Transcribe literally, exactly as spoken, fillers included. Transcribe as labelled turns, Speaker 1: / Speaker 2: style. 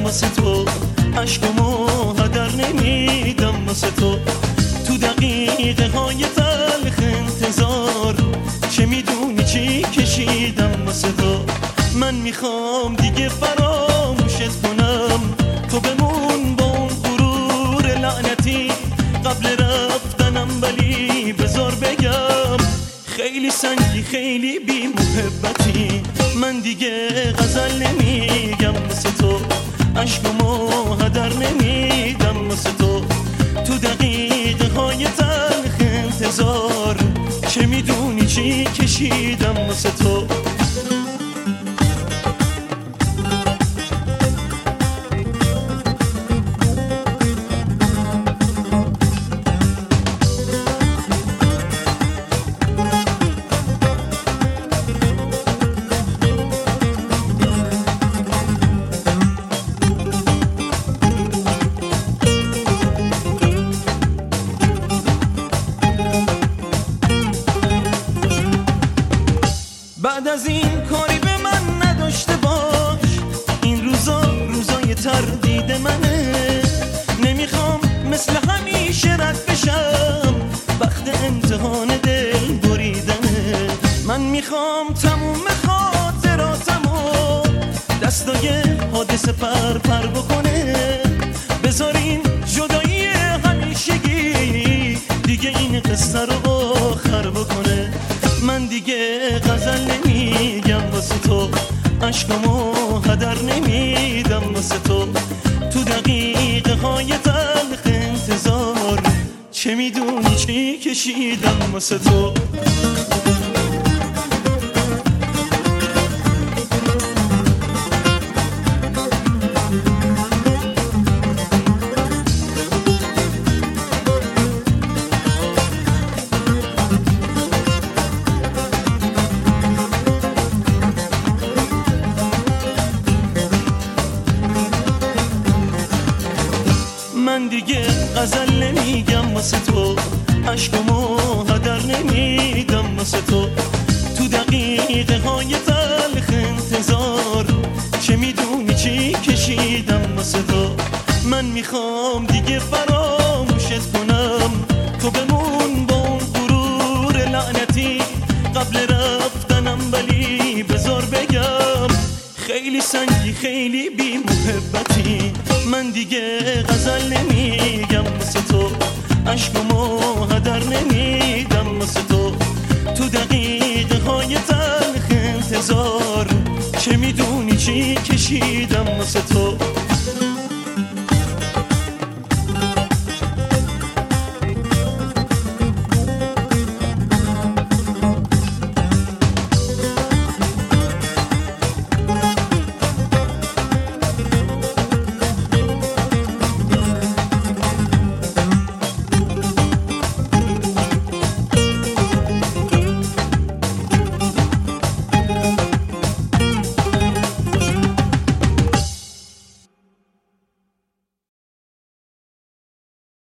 Speaker 1: واسه تو، عشقمو هدر نمیدم واسه تو. تو دقیقه های تلخ انتظار چه میدونی چی کشیدم واسه تو. من میخوام دیگه فراموشت کنم، تو بمون با اون غرور لعنتی قبل رفتنم، ولی بذار بگم خیلی سنگی خیلی بی محبتی. من دیگه غزل نمیگم واسه تو، عشقمو هدر نمیدم واسه تو. تو دقیقه های تلخ انتظار چه میدونی چی کشیدم واسه تو. بعد از این کاری به من نداشته باش، این روزا روزای تردید منه. نمیخوام مثل همیشه رد بشم، وقت امتحان دل بریدنه. من میخوام تموم خاطراتمو دستای حادثه پر پر بکنه. بذارین جدایی همیشگی دیگه این قصه رو آخر بکنه. من دیگه غزل نمیگم واسه تو، عشقمو هدر نمیدم واسه تو. تو دقیقه های تلخ انتظار چه میدونی چی کشیدم واسه تو. من دیگه غزل نمیگم واسه تو، عشقمو هدر نمیدم واسه تو. تو دقیقه های تلخ انتظار چه میدونی چی کشیدم واسه تو. من میخوام دیگه فراموشت کنم، تو بمون با اون غرور لعنتی قبل رفتنم، ولی بذار بگم خیلی سنگی خیلی بی محبتی. من دیگه غزل نمیگم واسه تو، عشقمو هدر نمیدم واسه تو. تو دقیقه های تلخ انتظار چه میدونی چی کشیدم واسه تو.